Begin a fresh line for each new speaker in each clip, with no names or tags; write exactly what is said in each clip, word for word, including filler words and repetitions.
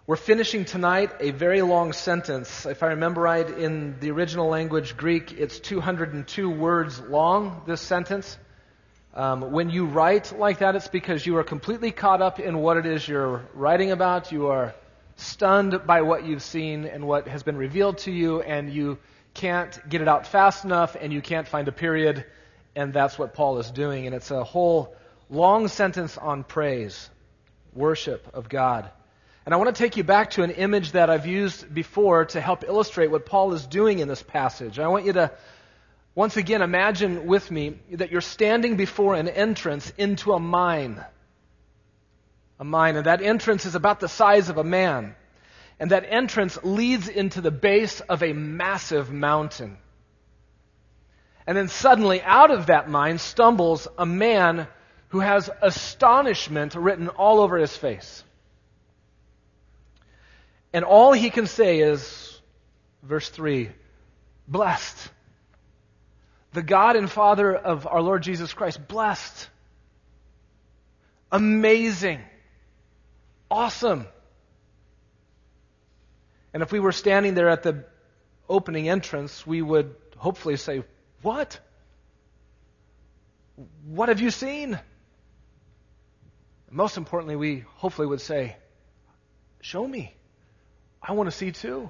We're finishing tonight a very long sentence. If I remember right, in the original language, Greek, it's two hundred two words long, this sentence. Um, when you write like that, it's because you are completely caught up in what it is you're writing about. You are stunned by what you've seen and what has been revealed to you, and you can't get it out fast enough, and you can't find a period, and that's what Paul is doing. And it's a whole long sentence on praise, worship of God. And I want to take you back to an image that I've used before to help illustrate what Paul is doing in this passage. I want you to, once again, imagine with me that you're standing before an entrance into a mine. A mine, and that entrance is about the size of a man. And that entrance leads into the base of a massive mountain. And then suddenly, out of that mine stumbles a man who has astonishment written all over his face. And all he can say is, verse three, blessed. The God and Father of our Lord Jesus Christ, blessed. Amazing. Awesome. And if we were standing there at the opening entrance, we would hopefully say, what? What have you seen? Most importantly, we hopefully would say, show me. I want to see too.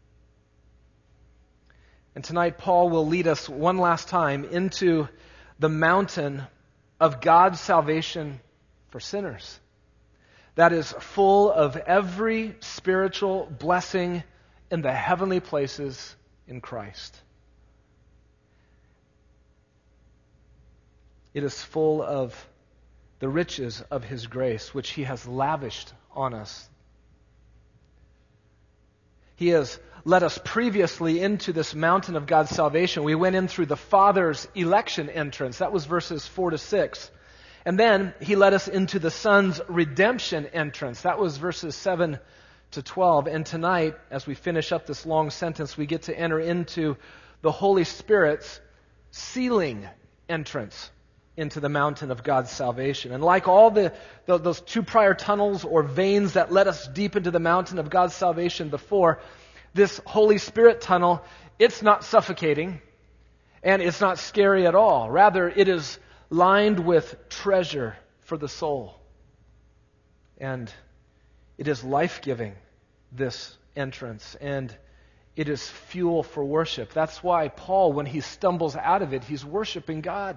And tonight, Paul will lead us one last time into the mountain of God's salvation for sinners. That is full of every spiritual blessing in the heavenly places in Christ. It is full of the riches of His grace, which He has lavished on us. He has led us previously into this mountain of God's salvation. We went in through the Father's election entrance. That was verses four to six. And then He led us into the Son's redemption entrance. That was verses seven to twelve. And tonight, as we finish up this long sentence, we get to enter into the Holy Spirit's sealing entrance into the mountain of God's salvation. And like all the, the those two prior tunnels or veins that led us deep into the mountain of God's salvation before, this Holy Spirit tunnel, it's not suffocating and it's not scary at all. Rather, it is lined with treasure for the soul. And it is life-giving, this entrance. And it is fuel for worship. That's why Paul, when he stumbles out of it, he's worshiping God.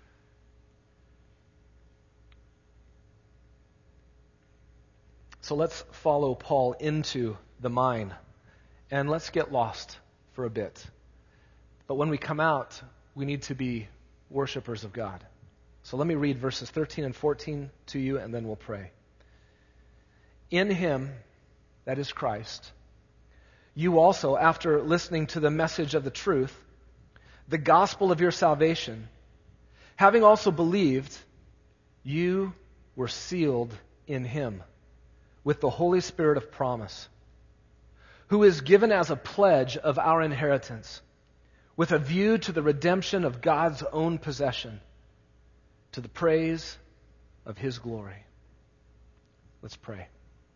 So let's follow Paul into the mine, and let's get lost for a bit. But when we come out, we need to be worshipers of God. So let me read verses thirteen and fourteen to you, and then we'll pray. In Him, that is Christ, you also, after listening to the message of the truth, the gospel of your salvation, having also believed, you were sealed in Him with the Holy Spirit of promise, who is given as a pledge of our inheritance, with a view to the redemption of God's own possession, to the praise of His glory. Let's pray.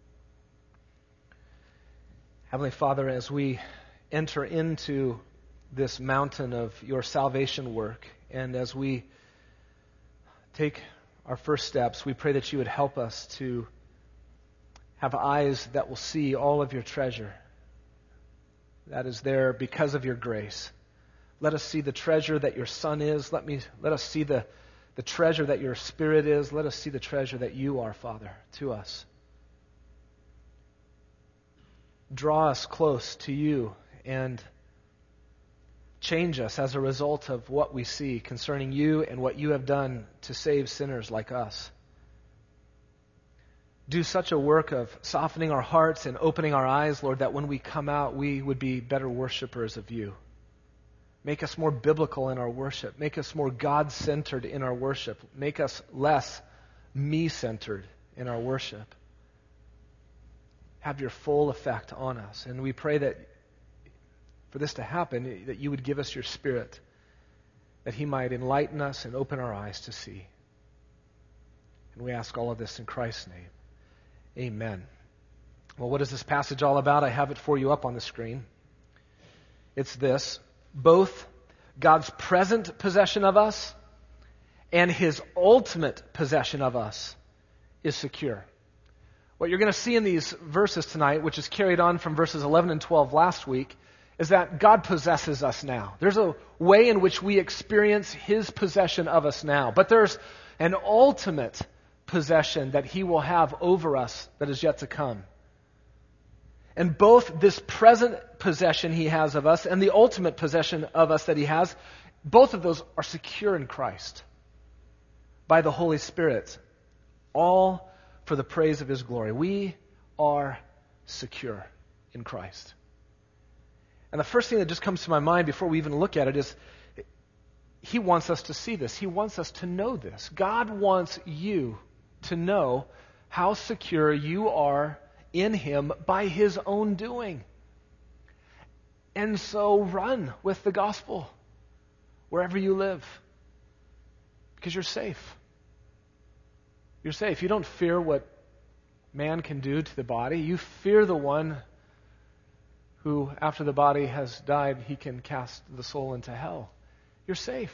Heavenly Father, as we enter into this mountain of your salvation work, and as we take our first steps, we pray that you would help us to have eyes that will see all of your treasure that is there because of your grace. Let us see the treasure that your Son is. Let me let us see the, the treasure that your Spirit is. Let us see the treasure that you are, Father, to us. Draw us close to you and change us as a result of what we see concerning you and what you have done to save sinners like us. Do such a work of softening our hearts and opening our eyes, Lord, that when we come out, we would be better worshipers of you. Make us more biblical in our worship. Make us more God-centered in our worship. Make us less me-centered in our worship. Have your full effect on us. And we pray that for this to happen, that you would give us your Spirit, that He might enlighten us and open our eyes to see. And we ask all of this in Christ's name. Amen. Well, what is this passage all about? I have it for you up on the screen. It's this: both God's present possession of us and His ultimate possession of us is secure. What you're going to see in these verses tonight, which is carried on from verses eleven and twelve last week, is that God possesses us now. There's a way in which we experience His possession of us now. But there's an ultimate possession that He will have over us that is yet to come. And both this present possession He has of us and the ultimate possession of us that He has, both of those are secure in Christ by the Holy Spirit, all for the praise of His glory. We are secure in Christ. And the first thing that just comes to my mind before we even look at it is He wants us to see this. He wants us to know this. God wants you to know how secure you are in Him by His own doing. And so run with the gospel wherever you live, because you're safe. You're safe. You don't fear what man can do to the body. You fear the one who, after the body has died, he can cast the soul into hell. You're safe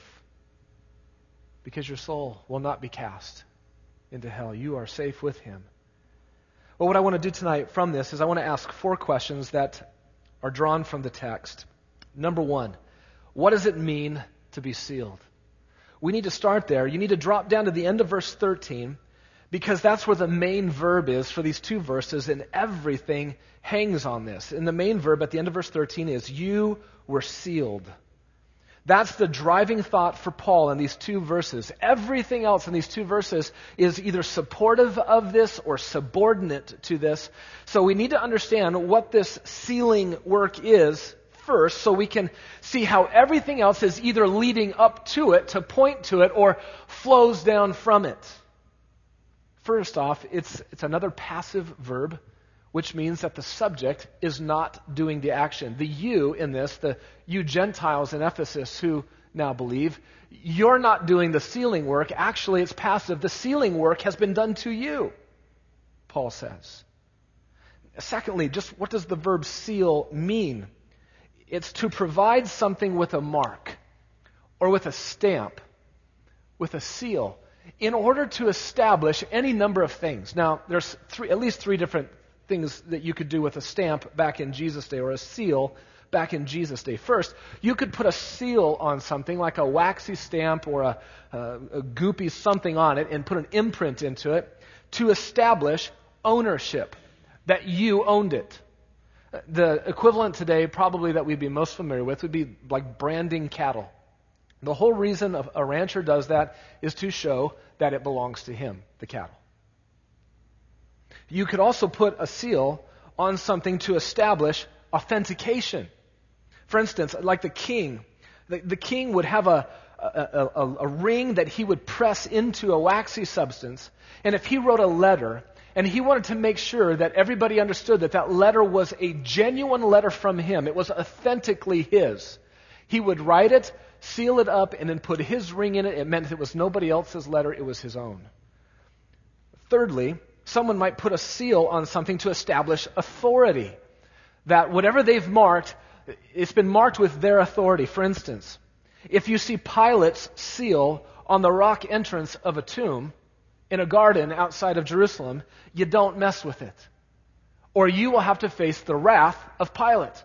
because your soul will not be cast into hell. You are safe with Him. Well, what I want to do tonight from this is I want to ask four questions that are drawn from the text. Number one, what does it mean to be sealed? We need to start there. You need to drop down to the end of verse thirteen, because that's where the main verb is for these two verses, and everything hangs on this. And the main verb at the end of verse thirteen is, you were sealed. That's the driving thought for Paul in these two verses. Everything else in these two verses is either supportive of this or subordinate to this. So we need to understand what this sealing work is first, so we can see how everything else is either leading up to it, to point to it, or flows down from it. First off, it's it's another passive verb, which means that the subject is not doing the action. The you in this, the you Gentiles in Ephesus who now believe, you're not doing the sealing work. Actually, it's passive. The sealing work has been done to you, Paul says. Secondly, just what does the verb seal mean? It's to provide something with a mark or with a stamp, with a seal, in order to establish any number of things. Now, there's three, at least three different things that you could do with a stamp back in Jesus' day, or a seal back in Jesus' day. First, you could put a seal on something like a waxy stamp or a, a, a goopy something on it and put an imprint into it to establish ownership, that you owned it. The equivalent today probably that we'd be most familiar with would be like branding cattle. The whole reason a rancher does that is to show that it belongs to him, the cattle. You could also put a seal on something to establish authentication. For instance, like the king. The, the king would have a, a, a, a ring that he would press into a waxy substance, and if he wrote a letter, and he wanted to make sure that everybody understood that that letter was a genuine letter from him, it was authentically his, he would write it, seal it up, and then put his ring in it. It meant it was nobody else's letter, it was his own. Thirdly, someone might put a seal on something to establish authority. That whatever they've marked, it's been marked with their authority. For instance, if you see Pilate's seal on the rock entrance of a tomb in a garden outside of Jerusalem, you don't mess with it, or you will have to face the wrath of Pilate.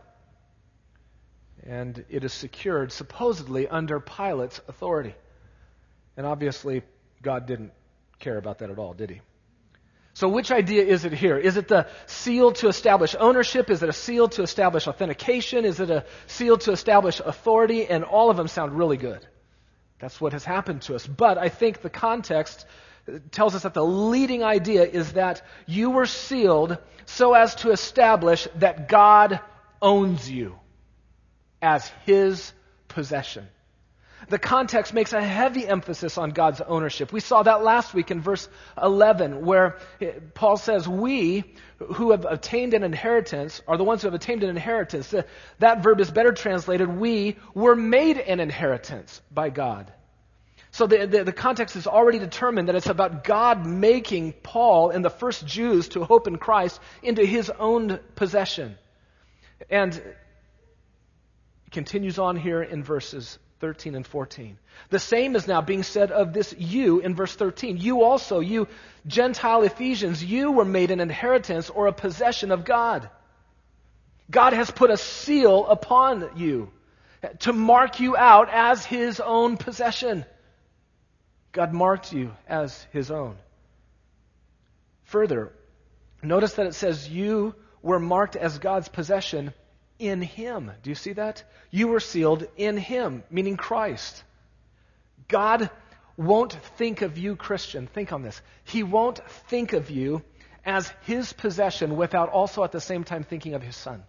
And it is secured supposedly under Pilate's authority. And obviously, God didn't care about that at all, did He? So which idea is it here? Is it the seal to establish ownership? Is it a seal to establish authentication? Is it a seal to establish authority? And all of them sound really good. That's what has happened to us. But I think the context tells us that the leading idea is that you were sealed so as to establish that God owns you as His possession. The context makes a heavy emphasis on God's ownership. We saw that last week in verse eleven, where Paul says, we who have obtained an inheritance are the ones who have obtained an inheritance. That verb is better translated, we were made an inheritance by God. So the, the, the context is already determined that it's about God making Paul and the first Jews to hope in Christ into his own possession. And it continues on here in verses thirteen and fourteen. The same is now being said of this you in verse thirteen. You also, you Gentile Ephesians, you were made an inheritance or a possession of God. God has put a seal upon you to mark you out as his own possession. God marked you as his own. Further, notice that it says you were marked as God's possession in him. Do you see that? You were sealed in him, meaning Christ. God won't think of you, Christian, think on this. He won't think of you as his possession without also at the same time thinking of his Son.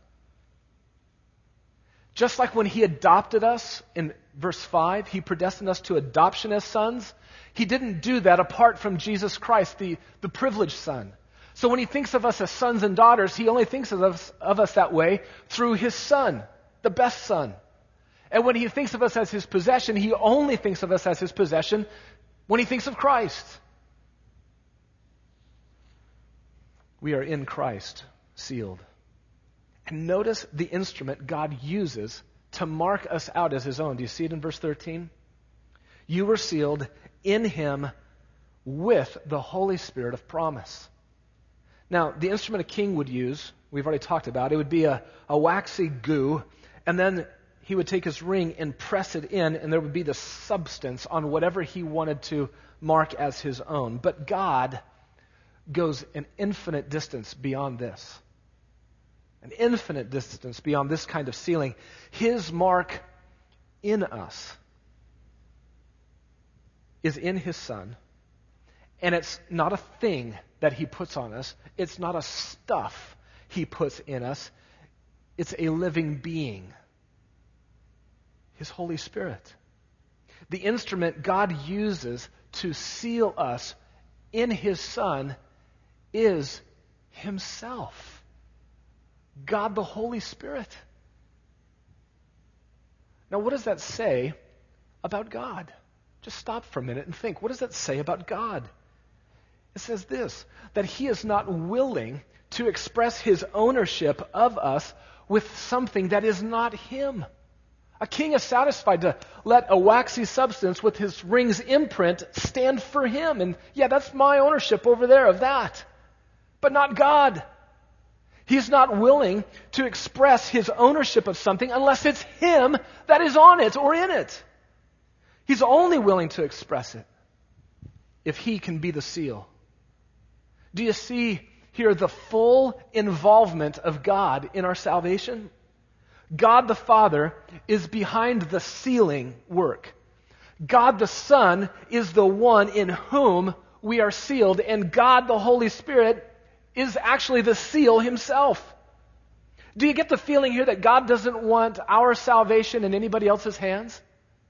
Just like when he adopted us in verse five, he predestined us to adoption as sons. He didn't do that apart from Jesus Christ, the, the privileged Son. So when he thinks of us as sons and daughters, he only thinks of us, of us that way through his Son, the best Son. And when he thinks of us as his possession, he only thinks of us as his possession when he thinks of Christ. We are in Christ, sealed. And notice the instrument God uses to mark us out as his own. Do you see it in verse thirteen? You were sealed in him with the Holy Spirit of promise. Now, the instrument a king would use, we've already talked about, it would be a, a waxy goo, and then he would take his ring and press it in, and there would be the substance on whatever he wanted to mark as his own. But God goes an infinite distance beyond this. An infinite distance beyond this kind of sealing. His mark in us is in his Son, and it's not a thing that he puts on us. It's not a stuff he puts in us. It's a living being. His Holy Spirit. The instrument God uses to seal us in his Son is himself. God the Holy Spirit. Now, what does that say about God? Just stop for a minute and think. What does that say about God? It says this, that he is not willing to express his ownership of us with something that is not him. A king is satisfied to let a waxy substance with his ring's imprint stand for him. And yeah, that's my ownership over there of that. But not God. He's not willing to express his ownership of something unless it's him that is on it or in it. He's only willing to express it if he can be the seal. Do you see here the full involvement of God in our salvation? God the Father is behind the sealing work. God the Son is the one in whom we are sealed, and God the Holy Spirit is actually the seal himself. Do you get the feeling here that God doesn't want our salvation in anybody else's hands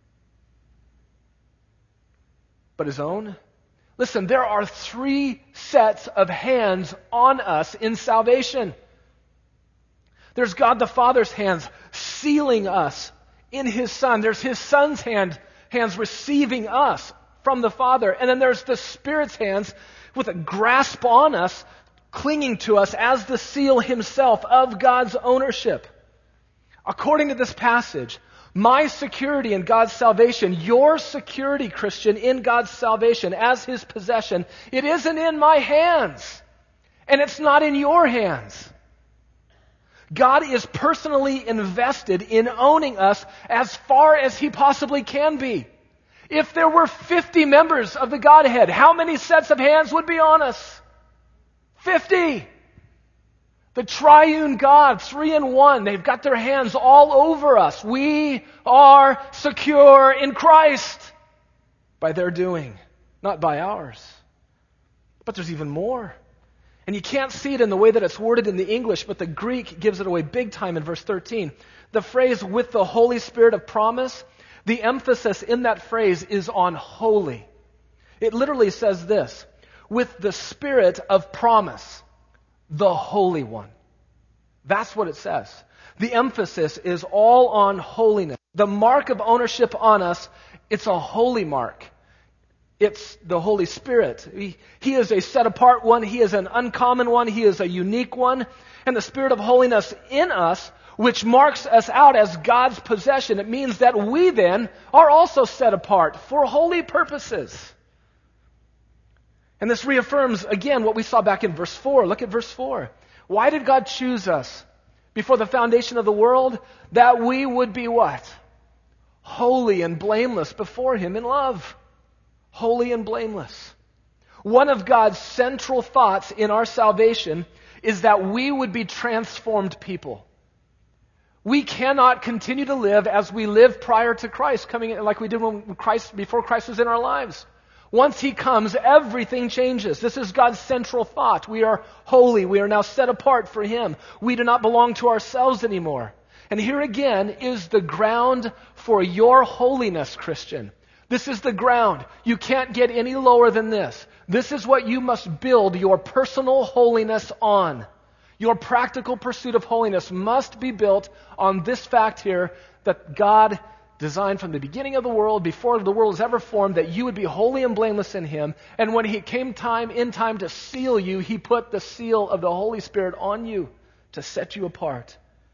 but his own? Listen, there are three sets of hands on us in salvation. There's God the Father's hands sealing us in his Son. There's his Son's hand, hands receiving us from the Father. And then there's the Spirit's hands with a grasp on us, clinging to us as the seal himself of God's ownership. According to this passage, my security in God's salvation, your security, Christian, in God's salvation as his possession, it isn't in my hands, and it's not in your hands. God is personally invested in owning us as far as he possibly can be. If there were fifty members of the Godhead, how many sets of hands would be on us? Fifty. The triune God, three in one, they've got their hands all over us. We are secure in Christ by their doing, not by ours. But there's even more. And you can't see it in the way that it's worded in the English, but the Greek gives it away big time in verse thirteen. The phrase, with the Holy Spirit of promise, the emphasis in that phrase is on holy. It literally says this, with the Spirit of promise, the Holy One. That's what it says. The emphasis is all on holiness. The mark of ownership on us, it's a holy mark. It's the Holy Spirit. He, he is a set-apart one. He is an uncommon one. He is a unique one. And the Spirit of holiness in us, which marks us out as God's possession, it means that we then are also set apart for holy purposes. And this reaffirms, again, what we saw back in verse four. Look at verse four. Why did God choose us before the foundation of the world? That we would be what? Holy and blameless before Him in love. Holy and blameless. One of God's central thoughts in our salvation is that we would be transformed people. We cannot continue to live as we lived prior to Christ coming in, like we did when Christ, before Christ was in our lives. Once He comes, everything changes. This is God's central thought. We are holy. We are now set apart for Him. We do not belong to ourselves anymore. And here again is the ground for your holiness, Christian. This is the ground. You can't get any lower than this. This is what you must build your personal holiness on. Your practical pursuit of holiness must be built on this fact here, that God designed from the beginning of the world, before the world was ever formed, that you would be holy and blameless in Him. And when He came time, in time to seal you, He put the seal of the Holy Spirit on you to set you apart.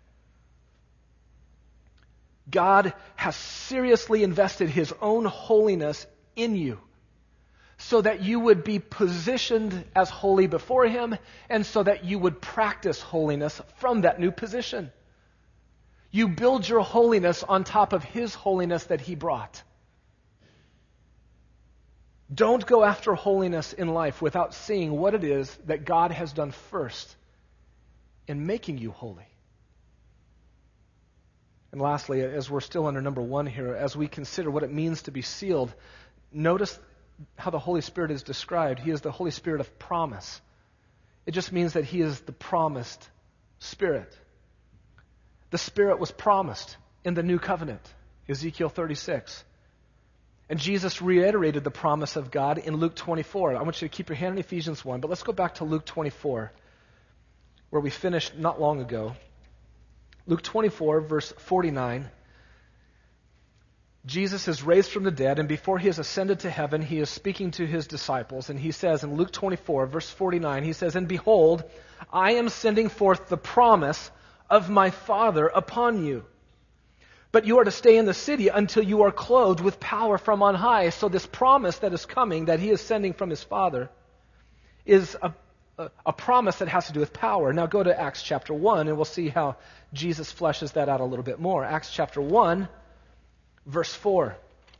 God has seriously invested His own holiness in you so that you would be positioned as holy before Him, and so that you would practice holiness from that new position. You build your holiness on top of His holiness that He brought. Don't go after holiness in life without seeing what it is that God has done first in making you holy. And lastly, as we're still under number one here, as we consider what it means to be sealed, notice how the Holy Spirit is described. He is the Holy Spirit of promise. It just means that He is the promised Spirit. The Spirit was promised in the new covenant, Ezekiel thirty-six. And Jesus reiterated the promise of God in Luke twenty-four. I want you to keep your hand in Ephesians one, but let's go back to Luke twenty-four, where we finished not long ago. Luke twenty-four, verse forty-nine. Jesus is raised from the dead, and before He has ascended to heaven, He is speaking to His disciples. And He says in Luke twenty-four, verse forty-nine, He says, "And behold, I am sending forth the promise of my Father upon you. But you are to stay in the city until you are clothed with power from on high." So this promise that is coming, that He is sending from His Father, is a A, a promise that has to do with power. Now go to Acts chapter one, and we'll see how Jesus fleshes that out a little bit more. Acts chapter one, verse four.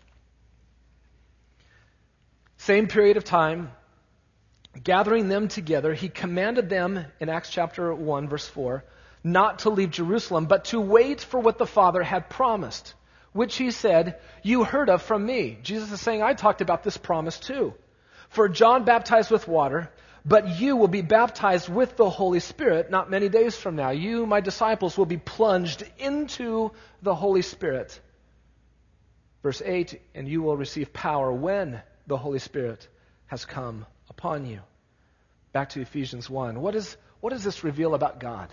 Same period of time, gathering them together, He commanded them, in Acts chapter one, verse four, not to leave Jerusalem, but to wait for what the Father had promised, which He said, "You heard of from me." Jesus is saying, I talked about this promise too. "For John baptized with water, but you will be baptized with the Holy Spirit not many days from now. You, my disciples, will be plunged into the Holy Spirit." Verse eight, "And you will receive power when the Holy Spirit has come upon you." Back to Ephesians one. What is, what does this reveal about God?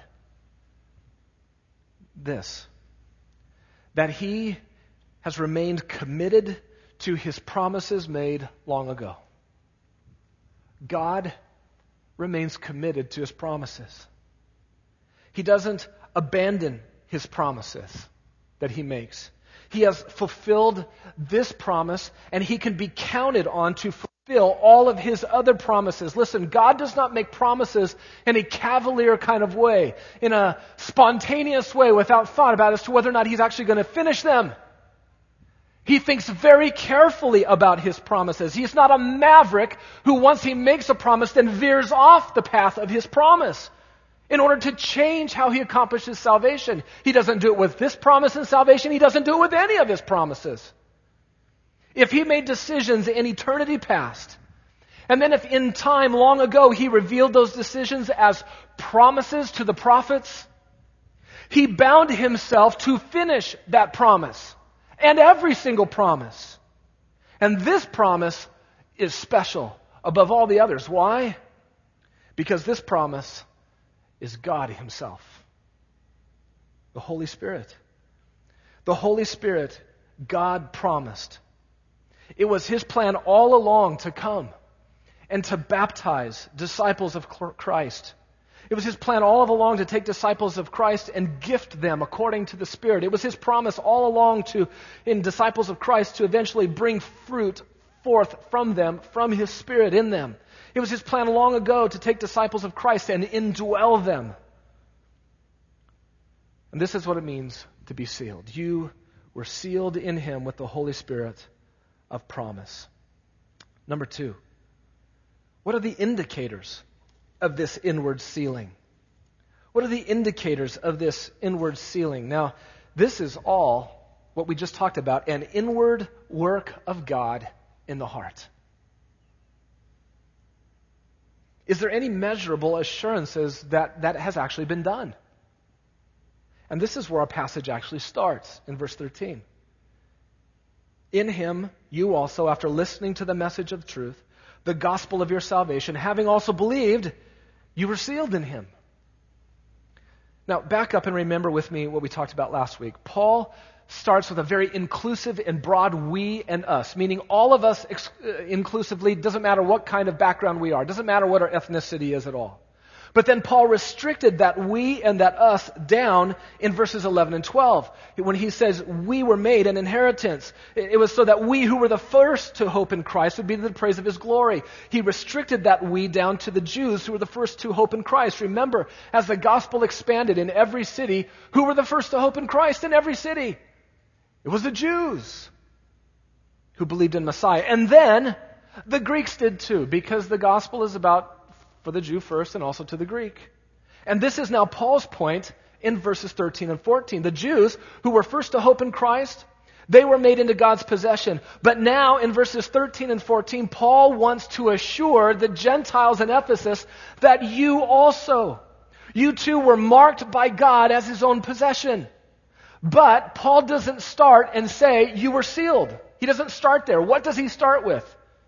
This. That He has remained committed to His promises made long ago. God remains committed to His promises. He doesn't abandon His promises that He makes. He has fulfilled this promise, and He can be counted on to fulfill all of His other promises. Listen, God does not make promises in a cavalier kind of way, in a spontaneous way without thought about as to whether or not He's actually going to finish them. He thinks very carefully about His promises. He's not a maverick who, once He makes a promise, then veers off the path of His promise in order to change how He accomplishes salvation. He doesn't do it with this promise in salvation. He doesn't do it with any of His promises. If He made decisions in eternity past, and then if in time long ago He revealed those decisions as promises to the prophets, He bound Himself to finish that promise. And every single promise. And this promise is special above all the others. Why? Because this promise is God Himself. The Holy Spirit. The Holy Spirit, God promised. It was his plan all along to come and to baptize disciples of Christ. It was his plan all along to take disciples of Christ and gift them according to the Spirit. It was his promise all along to, in disciples of Christ, to eventually bring fruit forth from them, from his Spirit in them. It was his plan long ago to take disciples of Christ and indwell them. And this is what it means to be sealed. You were sealed in him with the Holy Spirit of promise. Number two, what are the indicators of this inward sealing? What are the indicators of this inward sealing? Now, this is all what we just talked about, an inward work of God in the heart. Is there any measurable assurances that that has actually been done? And this is where our passage actually starts in verse thirteen. In him, you also, after listening to the message of truth, the gospel of your salvation, having also believed, you were sealed in him. Now, back up and remember with me what we talked about last week. Paul starts with a very inclusive and broad we and us, meaning all of us ex- uh, inclusively, doesn't matter what kind of background we are, doesn't matter what our ethnicity is at all. But then Paul restricted that we and that us down in verses eleven and twelve. When he says we were made an inheritance, it was so that we who were the first to hope in Christ would be to the praise of his glory. He restricted that we down to the Jews who were the first to hope in Christ. Remember, as the gospel expanded in every city, who were the first to hope in Christ in every city? It was the Jews who believed in Messiah. And then the Greeks did too, because the gospel is about for the Jew first and also to the Greek. And this is now Paul's point in verses thirteen and fourteen. The Jews who were first to hope in Christ, they were made into God's possession. But now in verses thirteen and fourteen, Paul wants to assure the Gentiles in Ephesus that you also, you too were marked by God as his own possession. But Paul doesn't start and say you were sealed. He doesn't start there. What does he start with?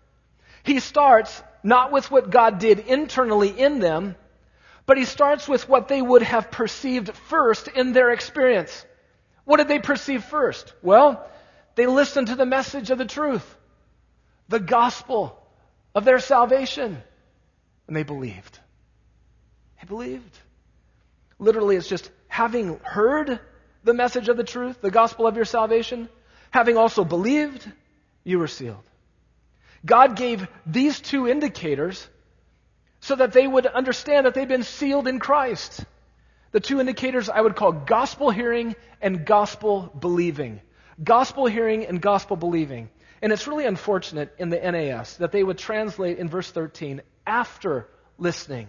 He starts not with what God did internally in them, but he starts with what they would have perceived first in their experience. What did they perceive first? Well, they listened to the message of the truth, the gospel of their salvation, and they believed. They believed. Literally, it's just having heard the message of the truth, the gospel of your salvation, having also believed, you were sealed. God gave these two indicators so that they would understand that they've been sealed in Christ. The two indicators I would call gospel hearing and gospel believing. Gospel hearing and gospel believing. And it's really unfortunate in the N A S that they would translate in verse thirteen, after listening.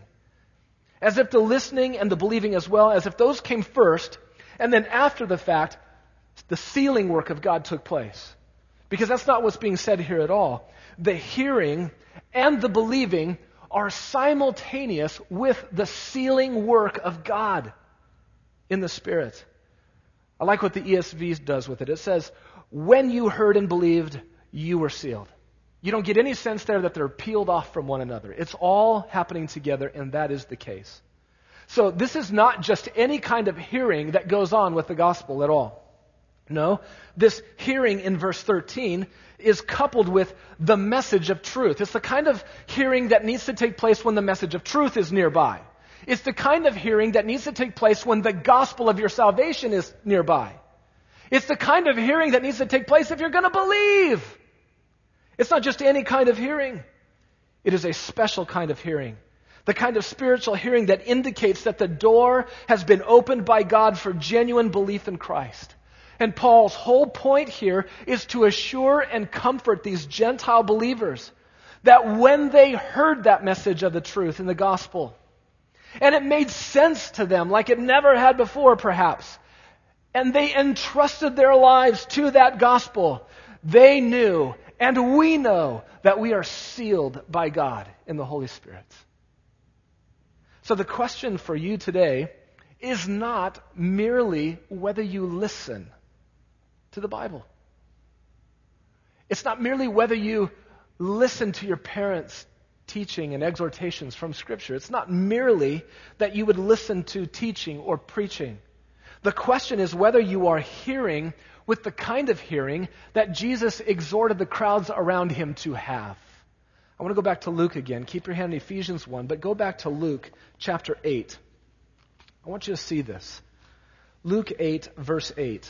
As if the listening and the believing as well, as if those came first, and then after the fact, the sealing work of God took place. Because that's not what's being said here at all. The hearing and the believing are simultaneous with the sealing work of God in the Spirit. I like what the E S V does with it. It says, when you heard and believed, you were sealed. You don't get any sense there that they're peeled off from one another. It's all happening together, and that is the case. So this is not just any kind of hearing that goes on with the gospel at all. No, this hearing in verse thirteen is coupled with the message of truth. It's the kind of hearing that needs to take place when the message of truth is nearby. It's the kind of hearing that needs to take place when the gospel of your salvation is nearby. It's the kind of hearing that needs to take place if you're going to believe. It's not just any kind of hearing. It is a special kind of hearing. The kind of spiritual hearing that indicates that the door has been opened by God for genuine belief in Christ. And Paul's whole point here is to assure and comfort these Gentile believers that when they heard that message of the truth in the gospel, and it made sense to them like it never had before perhaps, and they entrusted their lives to that gospel, they knew, and we know, that we are sealed by God in the Holy Spirit. So the question for you today is not merely whether you listen to the Bible. It's not merely whether you listen to your parents' teaching and exhortations from Scripture. It's not merely that you would listen to teaching or preaching. The question is whether you are hearing with the kind of hearing that Jesus exhorted the crowds around him to have. I want to go back to Luke again. Keep your hand in Ephesians one, but go back to Luke chapter eight. I want you to see this. Luke eight, verse eight.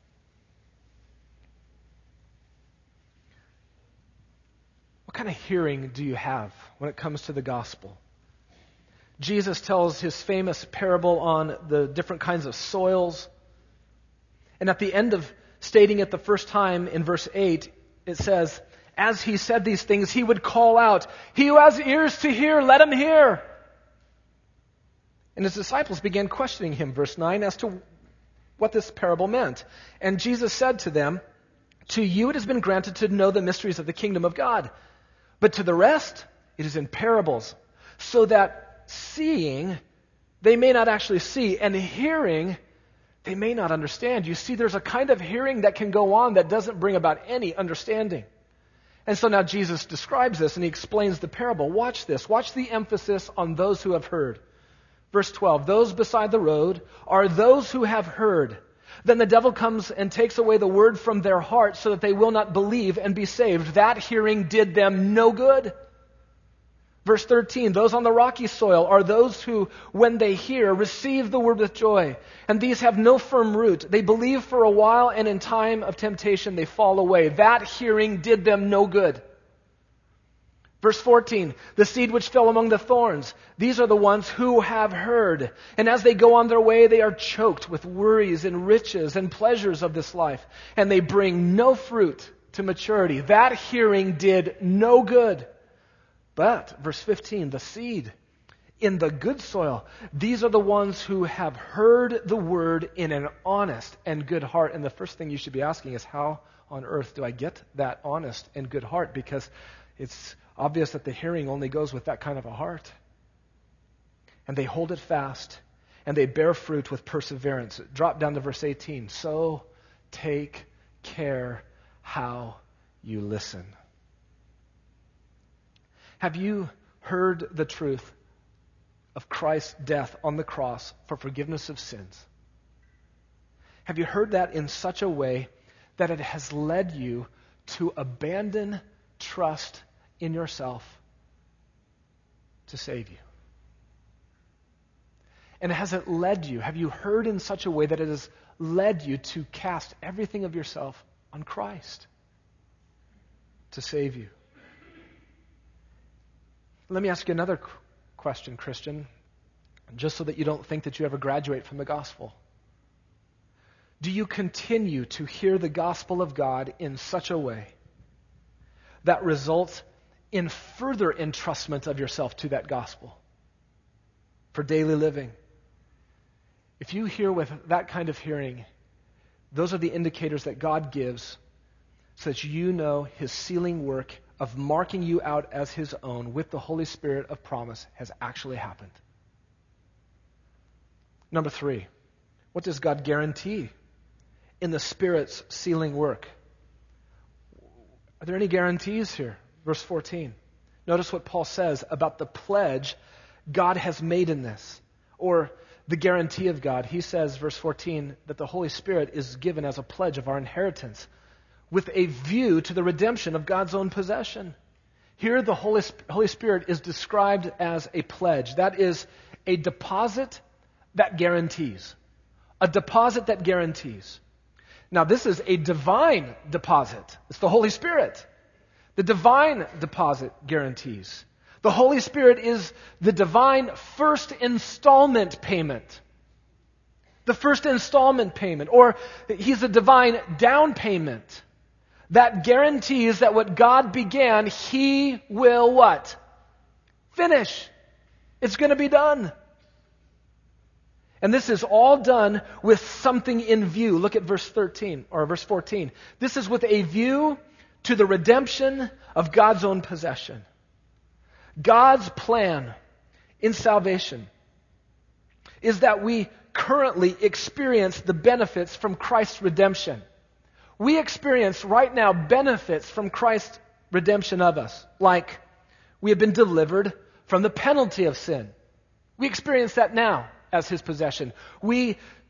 What kind of hearing do you have when it comes to the gospel? Jesus tells his famous parable on the different kinds of soils. And at the end of stating it the first time in verse eight, it says, as he said these things, he would call out, "He who has ears to hear, let him hear." And his disciples began questioning him, verse nine, as to what this parable meant. And Jesus said to them, "To you it has been granted to know the mysteries of the kingdom of God. But to the rest, it is in parables, so that seeing, they may not actually see, and hearing, they may not understand." You see, there's a kind of hearing that can go on that doesn't bring about any understanding. And so now Jesus describes this and he explains the parable. Watch this. Watch the emphasis on those who have heard. Verse twelve, those beside the road are those who have heard. Then the devil comes and takes away the word from their heart so that they will not believe and be saved. That hearing did them no good. Verse thirteen, those on the rocky soil are those who, when they hear, receive the word with joy. And these have no firm root. They believe for a while, and in time of temptation they fall away. That hearing did them no good. Verse fourteen, the seed which fell among the thorns. These are the ones who have heard. And as they go on their way, they are choked with worries and riches and pleasures of this life. And they bring no fruit to maturity. That hearing did no good. But, verse fifteen, the seed in the good soil, these are the ones who have heard the word in an honest and good heart. And the first thing you should be asking is, how on earth do I get that honest and good heart? Because it's obvious that the hearing only goes with that kind of a heart. And they hold it fast, and they bear fruit with perseverance. Drop down to verse eighteen. So take care how you listen. Have you heard the truth of Christ's death on the cross for forgiveness of sins? Have you heard that in such a way that it has led you to abandon trust in yourself to save you? And has it led you, have you heard in such a way that it has led you to cast everything of yourself on Christ to save you? Let me ask you another question, Christian, just so that you don't think that you ever graduate from the gospel. Do you continue to hear the gospel of God in such a way that results in further entrustment of yourself to that gospel for daily living? If you hear with that kind of hearing, those are the indicators that God gives so that you know his sealing work of marking you out as his own with the Holy Spirit of promise has actually happened. Number three, what does God guarantee in the Spirit's sealing work? Are there any guarantees here? Verse fourteen. Notice what Paul says about the pledge God has made in this, or the guarantee of God. He says, verse fourteen, that the Holy Spirit is given as a pledge of our inheritance with a view to the redemption of God's own possession. Here the Holy, Holy Spirit is described as a pledge. That is a deposit that guarantees. A deposit that guarantees. Now this is a divine deposit. It's the Holy Spirit. The divine deposit guarantees. The Holy Spirit is the divine first installment payment. The first installment payment. Or he's a divine down payment that guarantees that what God began, he will what? Finish. It's going to be done. And this is all done with something in view. Look at verse thirteen or verse fourteen. This is with a view to the redemption of God's own possession. God's plan in salvation is that we currently experience the benefits from Christ's redemption. We experience right now benefits from Christ's redemption of us. Like we have been delivered from the penalty of sin. We experience that now as his possession. We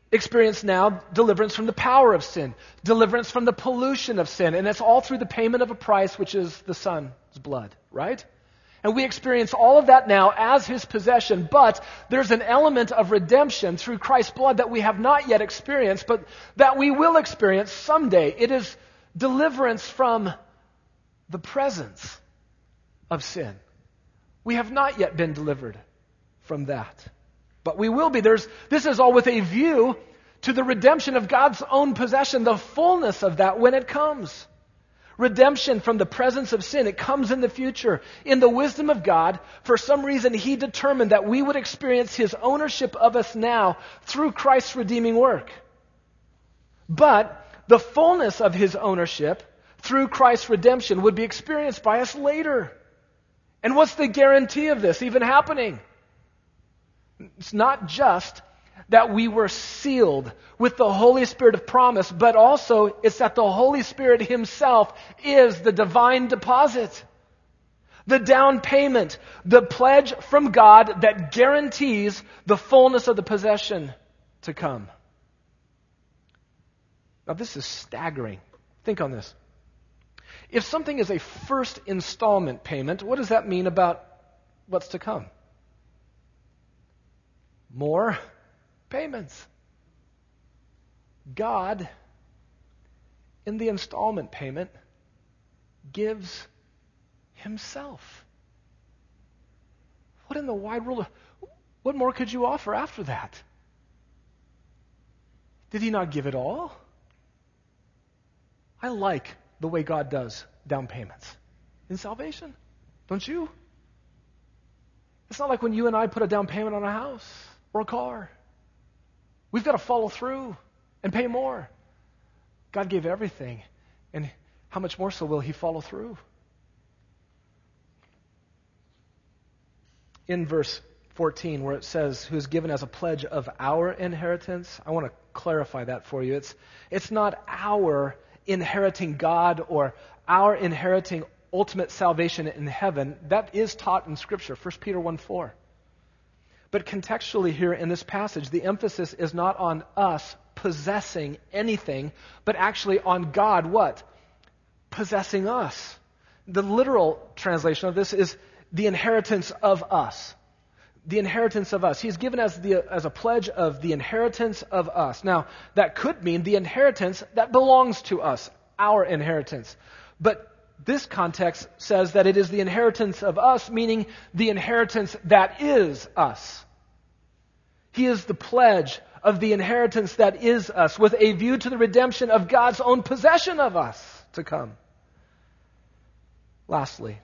experience now deliverance from the power of sin, deliverance from the pollution of sin, and it's all through the payment of a price, which is the Son's blood, right? And we experience all of that now as His possession, but there's an element of redemption through Christ's blood that we have not yet experienced, but that we will experience someday. It is deliverance from the presence of sin. We have not yet been delivered from that, but we will be. There's, this is all with a view to the redemption of God's own possession, the fullness of that when it comes. Redemption from the presence of sin, it comes in the future. In the wisdom of God, for some reason He determined that we would experience His ownership of us now through Christ's redeeming work. But the fullness of His ownership through Christ's redemption would be experienced by us later. And what's the guarantee of this even happening? It's not just that we were sealed with the Holy Spirit of promise, but also it's that the Holy Spirit Himself is the divine deposit, the down payment, the pledge from God that guarantees the fullness of the possession to come. Now this is staggering. Think on this. If something is a first installment payment, what does that mean about what's to come? More payments. God, in the installment payment, gives Himself. What in the wide world? What more could you offer after that? Did He not give it all? I like the way God does down payments in salvation. Don't you? It's not like when you and I put a down payment on a house or a car. We've got to follow through and pay more. God gave everything, and how much more so will He follow through? In verse fourteen, where it says, who is given as a pledge of our inheritance, I want to clarify that for you. It's, it's not our inheriting God or our inheriting ultimate salvation in heaven. That is taught in Scripture, First Peter one four. But contextually here in this passage, the emphasis is not on us possessing anything, but actually on God, what? Possessing us. The literal translation of this is the inheritance of us. The inheritance of us. He's given as, the, as a pledge of the inheritance of us. Now, that could mean the inheritance that belongs to us, our inheritance. But this context says that it is the inheritance of us, meaning the inheritance that is us. He is the pledge of the inheritance that is us, with a view to the redemption of God's own possession of us to come. Lastly,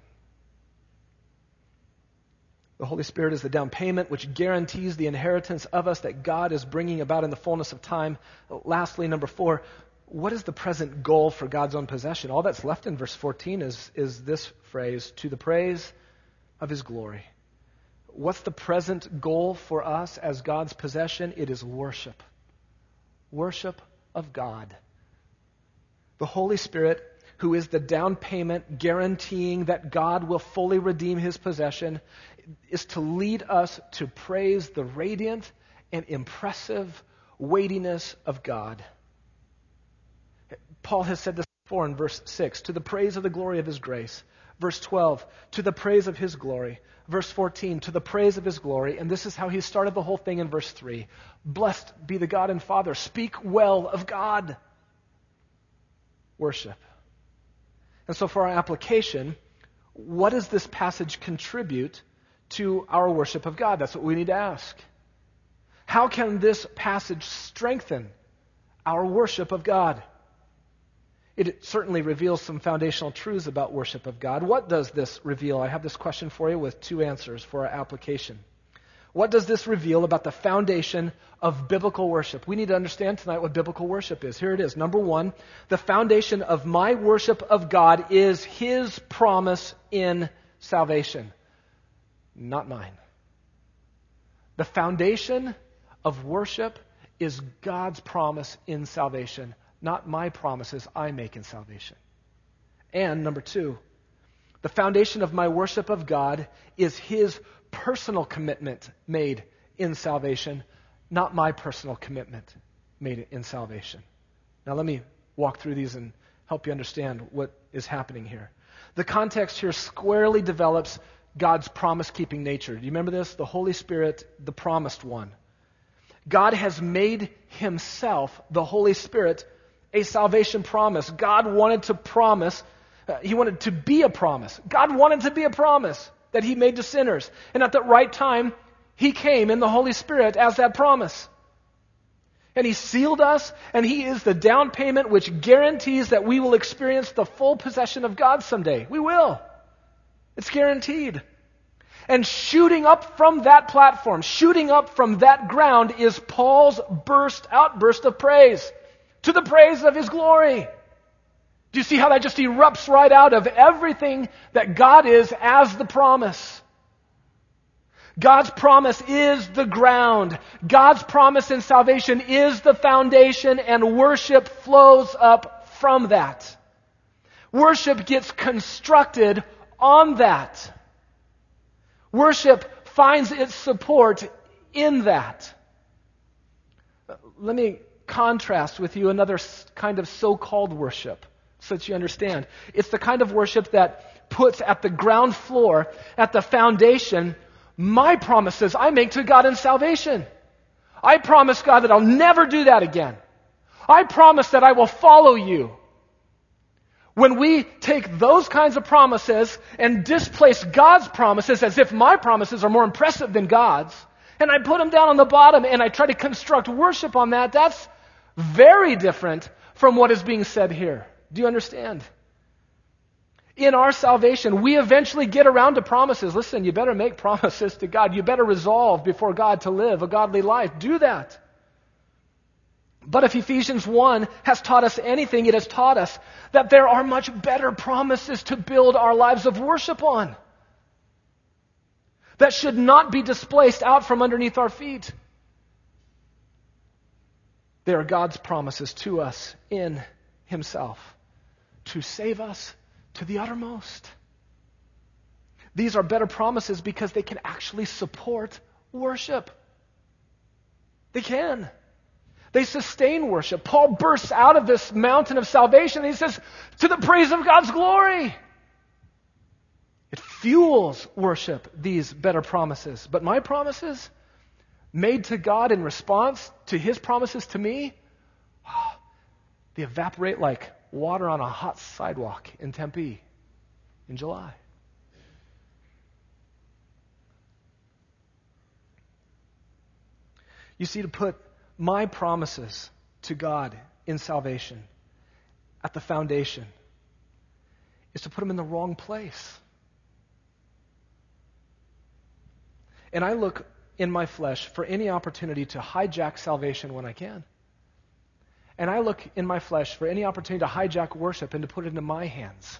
the Holy Spirit is the down payment which guarantees the inheritance of us that God is bringing about in the fullness of time. Lastly, number four, what is the present goal for God's own possession? All that's left in verse fourteen is, is this phrase, to the praise of His glory. What's the present goal for us as God's possession? It is worship. Worship of God. The Holy Spirit, who is the down payment guaranteeing that God will fully redeem His possession, is to lead us to praise the radiant and impressive weightiness of God. Paul has said this before in verse six, to the praise of the glory of His grace. Verse twelve, to the praise of His glory. Verse fourteen, to the praise of His glory. And this is how he started the whole thing in verse three. Blessed be the God and Father. Speak well of God. Worship. And so for our application, what does this passage contribute to our worship of God? That's what we need to ask. How can this passage strengthen our worship of God? It certainly reveals some foundational truths about worship of God. What does this reveal? I have this question for you with two answers for our application. What does this reveal about the foundation of biblical worship? We need to understand tonight what biblical worship is. Here it is. Number one, the foundation of my worship of God is His promise in salvation, not mine. The foundation of worship is God's promise in salvation, not my promises I make in salvation. And number two, the foundation of my worship of God is His personal commitment made in salvation, not my personal commitment made in salvation. Now let me walk through these and help you understand what is happening here. The context here squarely develops God's promise-keeping nature. Do you remember this? The Holy Spirit, the promised one. God has made himself, the Holy Spirit, a salvation promise. God wanted to promise, uh, he wanted to be a promise. God wanted to be a promise that he made to sinners. And at the right time, he came in the Holy Spirit as that promise. And he sealed us, and he is the down payment which guarantees that we will experience the full possession of God someday. We will. It's guaranteed. And shooting up from that platform, shooting up from that ground is Paul's burst, outburst of praise. To the praise of his glory. Do you see how that just erupts right out of everything that God is as the promise? God's promise is the ground. God's promise in salvation is the foundation, and worship flows up from that. Worship gets constructed on that. Worship finds its support in that. Let me contrast with you another kind of so-called worship so that you understand. It's the kind of worship that puts at the ground floor, at the foundation, my promises I make to God in salvation. I promise God that I'll never do that again. I promise that I will follow you. When we take those kinds of promises and displace God's promises as if my promises are more impressive than God's, and I put them down on the bottom and I try to construct worship on that, that's very different from what is being said here. Do you understand? In our salvation, we eventually get around to promises. Listen, you better make promises to God. You better resolve before God to live a godly life. Do that. But if Ephesians one has taught us anything, it has taught us that there are much better promises to build our lives of worship on. That should not be displaced out from underneath our feet. They are God's promises to us in himself to save us to the uttermost. These are better promises because they can actually support worship. They can. They sustain worship. Paul bursts out of this mountain of salvation and he says, to the praise of God's glory. It fuels worship, these better promises. But my promises, made to God in response to his promises to me, oh, they evaporate like water on a hot sidewalk in Tempe in July. You see, to put my promises to God in salvation at the foundation is to put them in the wrong place. And I look in my flesh for any opportunity to hijack salvation when I can. And I look in my flesh for any opportunity to hijack worship and to put it into my hands.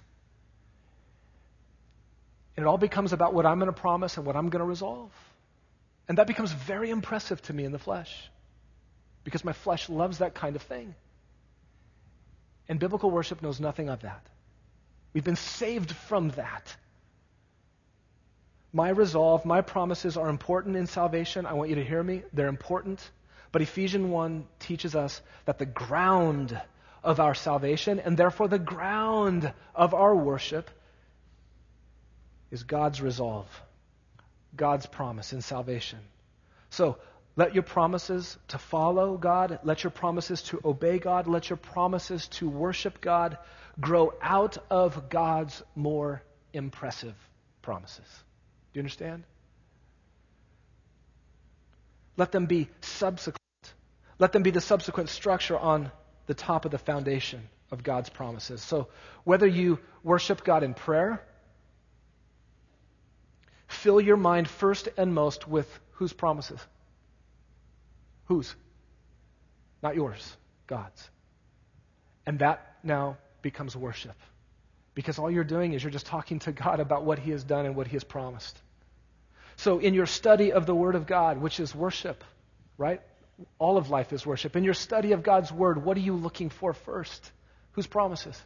And it all becomes about what I'm going to promise and what I'm going to resolve. And that becomes very impressive to me in the flesh. Because my flesh loves that kind of thing. And biblical worship knows nothing of that. We've been saved from that. My resolve, my promises are important in salvation. I want you to hear me. They're important. But Ephesians one teaches us that the ground of our salvation, and therefore the ground of our worship, is God's resolve, God's promise in salvation. So, let your promises to follow God, let your promises to obey God, let your promises to worship God grow out of God's more impressive promises. Do you understand? Let them be subsequent. Let them be the subsequent structure on the top of the foundation of God's promises. So whether you worship God in prayer, fill your mind first and most with whose promises? Whose? Not yours, God's. And that now becomes worship. Because all you're doing is you're just talking to God about what he has done and what he has promised. So in your study of the Word of God, which is worship, right? All of life is worship. In your study of God's Word, what are you looking for first? Whose promises?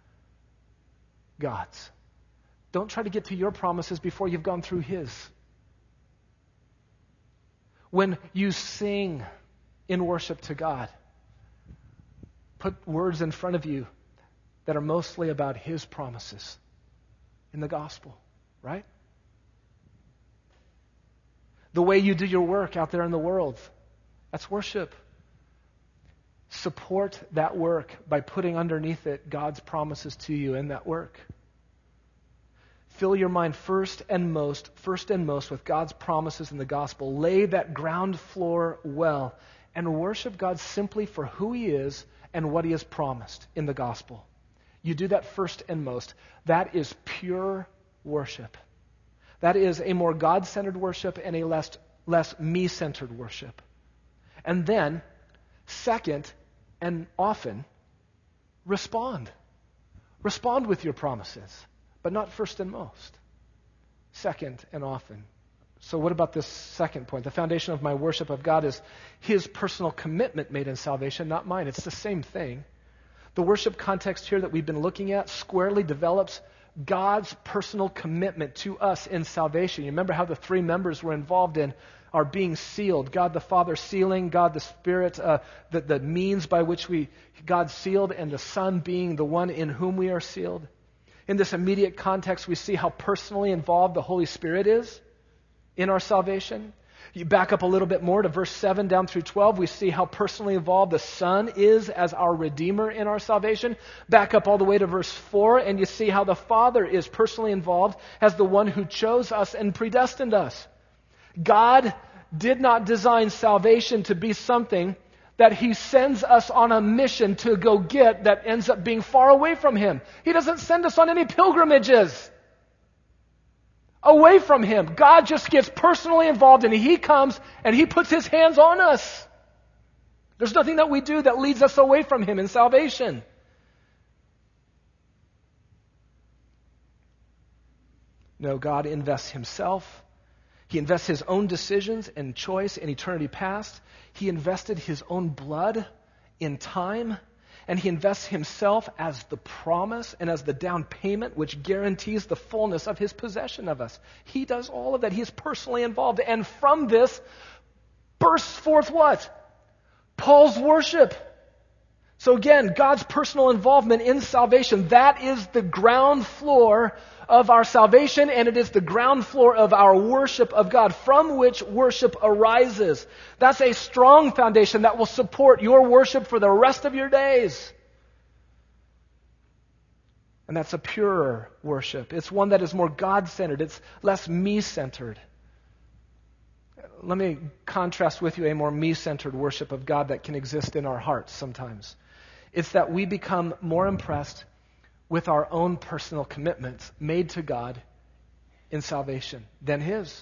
God's. Don't try to get to your promises before you've gone through his. When you sing in worship to God, put words in front of you that are mostly about his promises in the gospel, right? The way you do your work out there in the world, that's worship. Support that work by putting underneath it God's promises to you in that work. Fill your mind first and most, first and most with God's promises in the gospel. Lay that ground floor well and worship God simply for who he is and what he has promised in the gospel. You do that first and most. That is pure worship. That is a more God-centered worship and a less, less me-centered worship. And then, second and often, respond. Respond with your promises, but not first and most. Second and often. So what about this second point? The foundation of my worship of God is his personal commitment made in salvation, not mine. It's the same thing. The worship context here that we've been looking at squarely develops God's personal commitment to us in salvation. You remember how the three members were involved in our being sealed. God the Father sealing, God the Spirit, uh, the, the means by which we God sealed, and the Son being the one in whom we are sealed. In this immediate context, we see how personally involved the Holy Spirit is in our salvation. You back up a little bit more to verse seven down through twelve, we see how personally involved the Son is as our Redeemer in our salvation. Back up all the way to verse four, and you see how the Father is personally involved as the one who chose us and predestined us. God did not design salvation to be something that he sends us on a mission to go get that ends up being far away from him. He doesn't send us on any pilgrimages away from him. God just gets personally involved, and he comes and he puts his hands on us. There's nothing that we do that leads us away from him in salvation. No, God invests himself. He invests his own decisions and choice in eternity past. He invested his own blood in time. And he invests himself as the promise and as the down payment which guarantees the fullness of his possession of us. He does all of that. He is personally involved. And from this bursts forth what? Paul's worship. So again, God's personal involvement in salvation, that is the ground floor of our salvation, and it is the ground floor of our worship of God, from which worship arises. That's a strong foundation that will support your worship for the rest of your days. And that's a purer worship. It's one that is more God-centered. It's less me-centered. Let me contrast with you a more me-centered worship of God that can exist in our hearts sometimes. It's that we become more impressed with our own personal commitments made to God in salvation than his.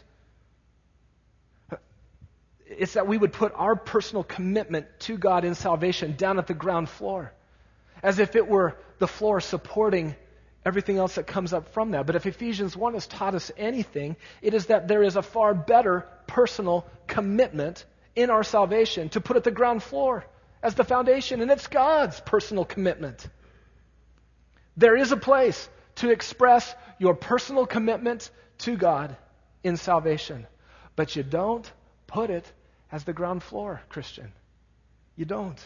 It's that we would put our personal commitment to God in salvation down at the ground floor, as if it were the floor supporting everything else that comes up from that. But if Ephesians one has taught us anything, it is that there is a far better personal commitment in our salvation to put at the ground floor as the foundation, and it's God's personal commitment. There is a place to express your personal commitment to God in salvation. But you don't put it as the ground floor, Christian. You don't.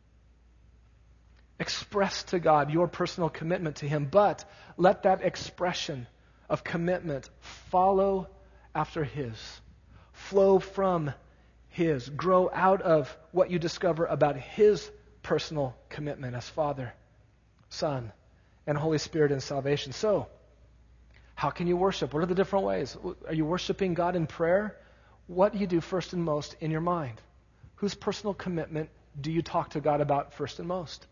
Express to God your personal commitment to him, but let that expression of commitment follow after his. Flow from his. Grow out of what you discover about his personal commitment as Father, Son, and Holy Spirit in salvation. So, how can you worship? What are the different ways? Are you worshiping God in prayer? What do you do first and most in your mind? Whose personal commitment do you talk to God about first and most?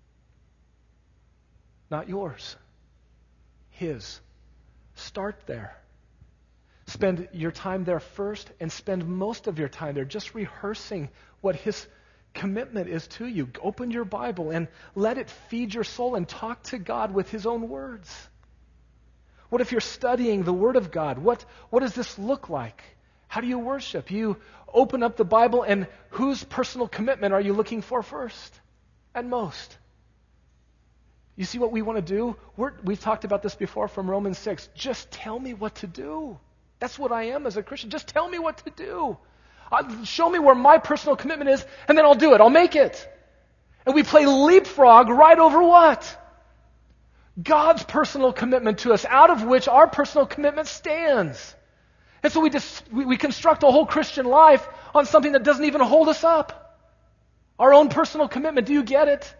Not yours. His. Start there. Spend your time there first, and spend most of your time there just rehearsing what his commitment is to you. Open your Bible and let it feed your soul, and talk to God with his own words. What if you're studying the Word of God? What, what does this look like? How do you worship? You open up the Bible, and whose personal commitment are you looking for first and most? You see what we want to do? We're, we've talked about this before from Romans six. Just tell me what to do. That's what I am as a Christian. Just tell me what to do. Uh, show me where my personal commitment is, and then I'll do it. I'll make it. And we play leapfrog right over what? God's personal commitment to us, out of which our personal commitment stands. And so we just we, we construct a whole Christian life on something that doesn't even hold us up. Our own personal commitment. Do you get it?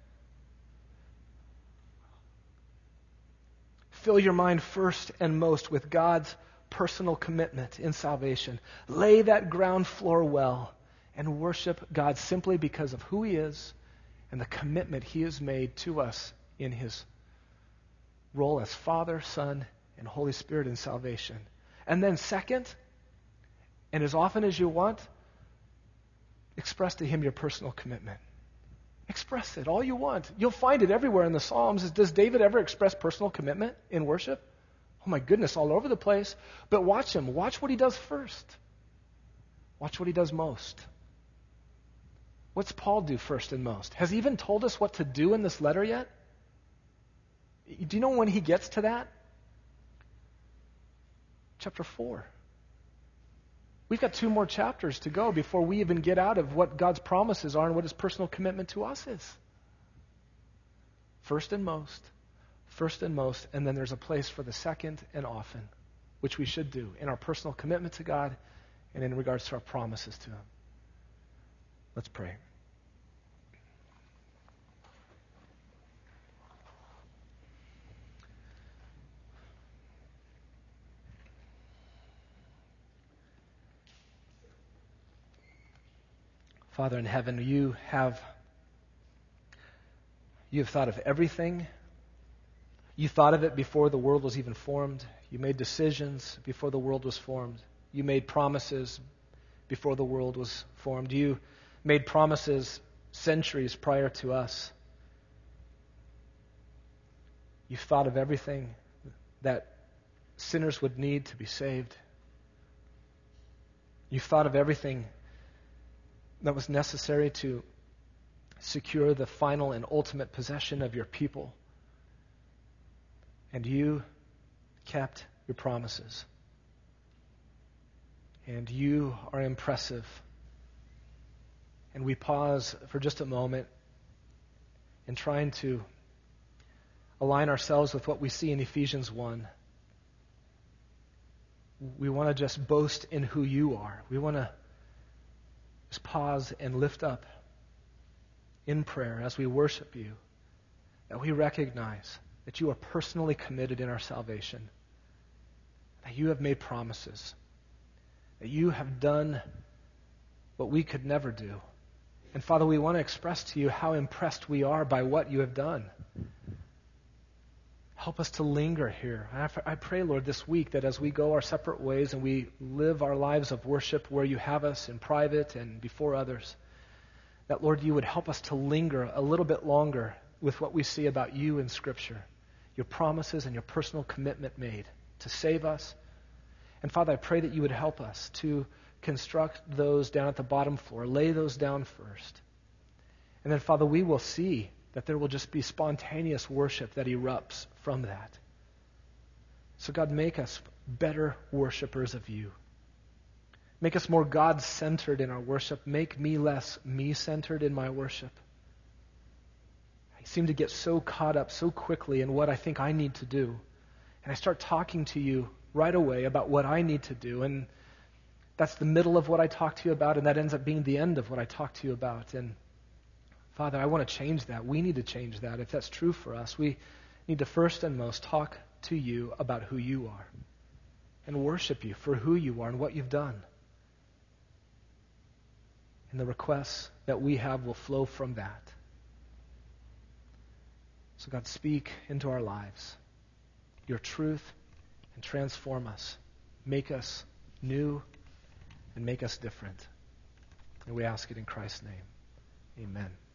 Fill your mind first and most with God's personal commitment in salvation. Lay that ground floor well and worship God simply because of who He is and the commitment He has made to us in His role as Father, Son, and Holy Spirit in salvation. And then second, and as often as you want, express to Him your personal commitment. Express it all you want. You'll find it everywhere in the Psalms. Does David ever express personal commitment in worship? Oh my goodness, all over the place. But watch him. Watch what he does first. Watch what he does most. What's Paul do first and most? Has he even told us what to do in this letter yet? Do you know when he gets to that? Chapter four. We've got two more chapters to go before we even get out of what God's promises are and what His personal commitment to us is. First and most, first and most, and then there's a place for the second and often, which we should do in our personal commitment to God and in regards to our promises to Him. Let's pray. Father in heaven, you have you have thought of everything. You thought of it before the world was even formed. You made decisions before the world was formed. You made promises before the world was formed. You made promises centuries prior to us. You've thought of everything that sinners would need to be saved. You've thought of everything that was necessary to secure the final and ultimate possession of your people. And you kept your promises. And you are impressive. And we pause for just a moment in trying to align ourselves with what we see in Ephesians one. We want to just boast in who you are. We want to just pause and lift up in prayer as we worship you, that we recognize that you are personally committed in our salvation, that you have made promises, that you have done what we could never do. And Father, we want to express to you how impressed we are by what you have done. Help us to linger here. I pray, Lord, this week that as we go our separate ways and we live our lives of worship where you have us in private and before others, that, Lord, you would help us to linger a little bit longer with what we see about you in Scripture, your promises and your personal commitment made to save us. And Father, I pray that you would help us to construct those down at the bottom floor, lay those down first. And then, Father, we will see that there will just be spontaneous worship that erupts from that. So God, make us better worshipers of you. Make us more God-centered in our worship. Make me less me-centered in my worship. I seem to get so caught up so quickly in what I think I need to do. And I start talking to you right away about what I need to do. And that's the middle of what I talk to you about, and that ends up being the end of what I talk to you about. And Father, I want to change that. We need to change that. If that's true for us, we need to first and most talk to you about who you are and worship you for who you are and what you've done. And the requests that we have will flow from that. So God, speak into our lives your truth and transform us. Make us new and make us different. And we ask it in Christ's name. Amen.